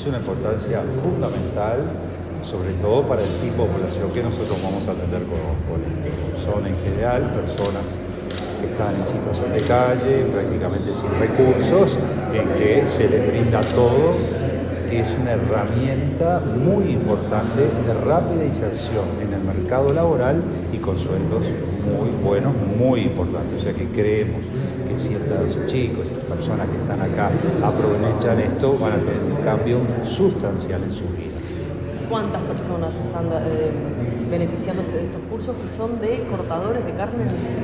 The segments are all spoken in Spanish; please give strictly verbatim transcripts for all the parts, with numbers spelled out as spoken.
es una importancia fundamental, sobre todo para el tipo de población que nosotros vamos a atender con, con esto. Son en general personas que están en situación de calle, prácticamente sin recursos, en que se les brinda todo. Es una herramienta muy importante de rápida inserción en el mercado laboral y con sueldos muy buenos, muy importantes. O sea que creemos que si estos chicos, estas personas que están acá aprovechan esto, van a tener un cambio sustancial en su vida. ¿Cuántas personas están eh, beneficiándose de estos cursos que son de cortadores de carne?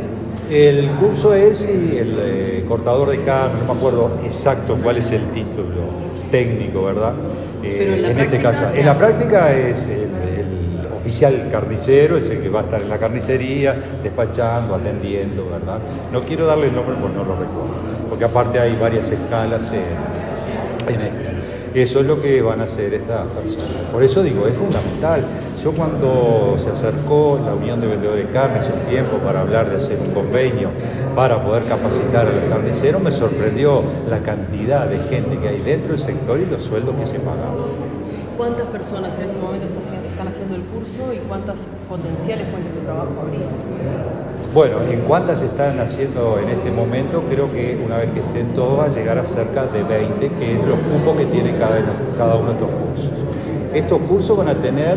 El curso es el eh, cortador de carne, no me acuerdo exacto cuál es el título técnico, ¿verdad? Eh, Pero en, la en este caso, en la práctica es el, el oficial carnicero, es el que va a estar en la carnicería, despachando, atendiendo, ¿verdad? No quiero darle el nombre porque no lo recuerdo, porque aparte hay varias escalas en, en esto. Eso es lo que van a hacer estas personas. Por eso digo, es fundamental. Yo cuando se acercó la Unión de Vendedores de Carne hace un tiempo para hablar de hacer un convenio para poder capacitar a los carniceros, me sorprendió la cantidad de gente que hay dentro del sector y los sueldos que se pagan. ¿Cuántas personas en este momento están haciendo el curso y cuántas potenciales fuentes de trabajo habría? Bueno, en cuántas están haciendo en este momento, creo que una vez que estén todos va a llegar a cerca de veinte, que es los cupos que tiene cada, cada uno de estos cursos. Estos cursos van a tener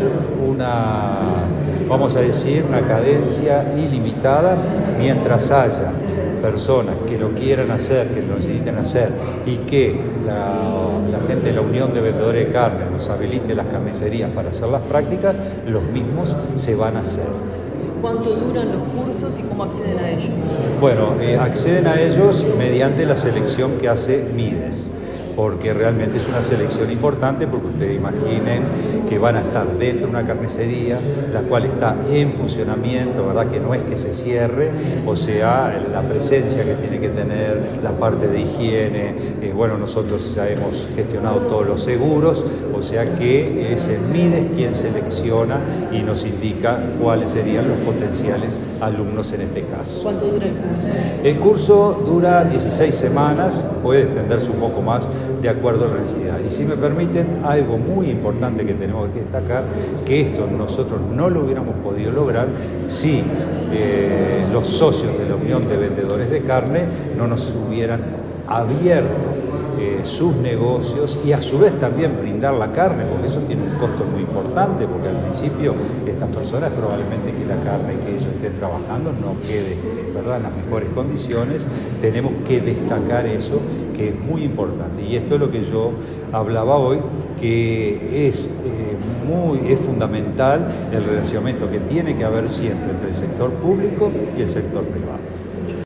una, vamos a decir, una cadencia ilimitada mientras haya personas que lo quieran hacer, que lo necesiten hacer y que la, la gente de la Unión de Vendedores de Carne nos habilite las carnicerías para hacer las prácticas, los mismos se van a hacer. ¿Cuánto duran los cursos y cómo acceden a ellos? Bueno, eh, acceden a ellos mediante la selección que hace Mides, porque realmente es una selección importante, porque ustedes imaginen que van a estar dentro de una carnicería, la cual está en funcionamiento, ¿verdad? Que no es que se cierre, o sea, la presencia que tiene que tener, la parte de higiene, eh, bueno, nosotros ya hemos gestionado todos los seguros, o sea que es el Mides quien selecciona y nos indica cuáles serían los potenciales alumnos en este caso. ¿Cuánto dura el curso? El curso dura dieciséis semanas, puede extenderse un poco más de acuerdo a la necesidad. Y si me permiten, algo muy importante que tenemos que destacar, que esto nosotros no lo hubiéramos podido lograr si eh, los socios de la Unión de Vendedores de Carne no nos hubieran abierto eh, sus negocios y a su vez también brindar la carne, porque eso tiene un costo muy importante, porque al principio estas personas probablemente que la carne que ellos estén trabajando no quede, ¿verdad?, en las mejores condiciones. Tenemos que destacar eso, que es muy importante, y esto es lo que yo hablaba hoy, que es, eh, muy, es fundamental el relacionamiento que tiene que haber siempre entre el sector público y el sector privado.